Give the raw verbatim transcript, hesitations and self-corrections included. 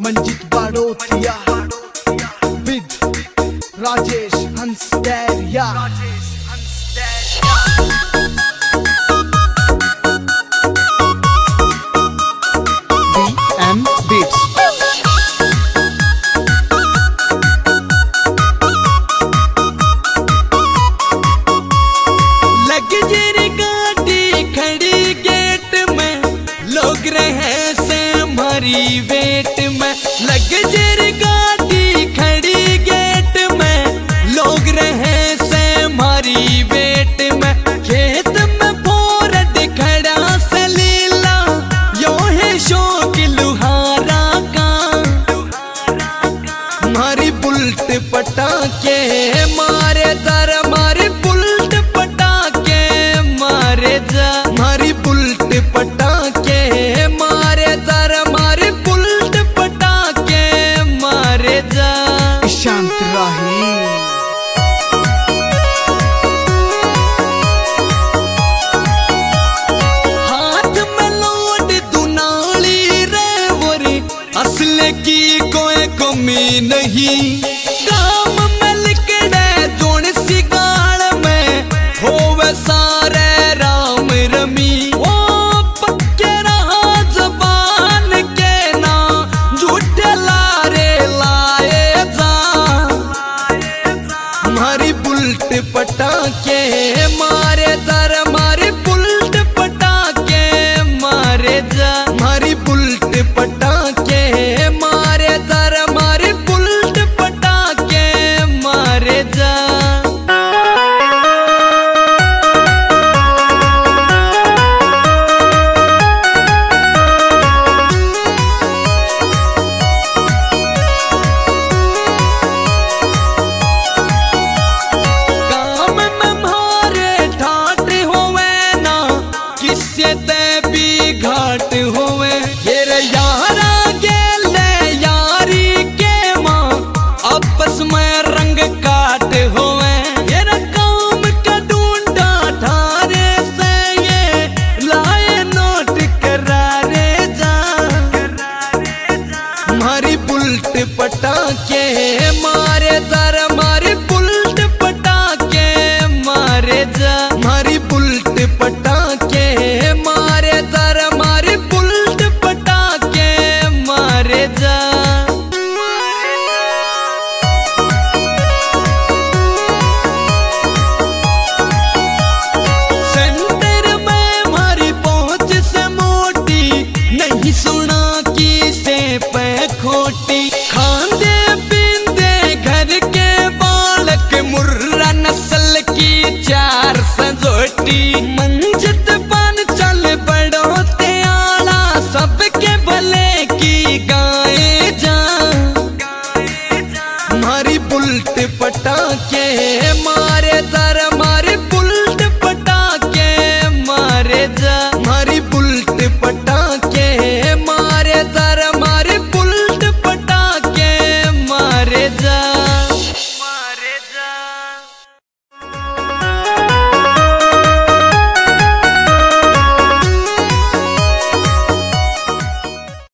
Manjit Barotiya with Rajesh Hansdairiya. V M beats. Luxury गाड़ी खड़ी gate में, लोग रहे से हमारी वेट में। लग्जरी गाड़ी खड़ी गेट में, लोग रहे से हमारी वेट में। खेत में फोरड खड़ा सलीला, यो है शौक लुहारा का। मारी बुल्ट पटाके मारे दर, मारी बुल्ट पटाके मारे जा। मारी बुल्ट पटाके मारे दर, मारी बुल्ट पटाके मारे जा। शांत राही हाथ में लोड दुनाली रे वोरी, असले की कोई कमी नहीं। काम में लिकड़े जोन सी गाल में, होवे सारे राम रमी। ओ पक्के रहा जबान के ना, झूठे लारे लाए जा। मारी बुल्ट पटाके मारे दर, मारी बुल्ट पटाके मारे जा। मारी बुल्ट पटाके मारे दर, मारी बुल्ट पटाके मारे जा। काम में मारे ठाट होवे ना, किससे ते भी घाट होवे। ये रे यारा गेले यारी के माँ, आपस में रंग काट होवे। ये रे काम का ढूंढा ठारे से, ये लाए नोट करारे जा। मारी बुल्ट पटाके मारे दर, मारी बुल्ट पटाके मारे जा। मारी बुल्ट पटाके मारे दर, मारी बुल्ट पटाके मारे जा। सेंटर में मारी पहुंच से मोटी, नहीं सुना की से पे खोटी। खांदे पींदे घर के बालक, मुर्रा नस्ल की चार संजोटी। मंजित बन चल बड़ोते आला, सबके भले की गाए जा। मारी बुल्ट पटाके मारे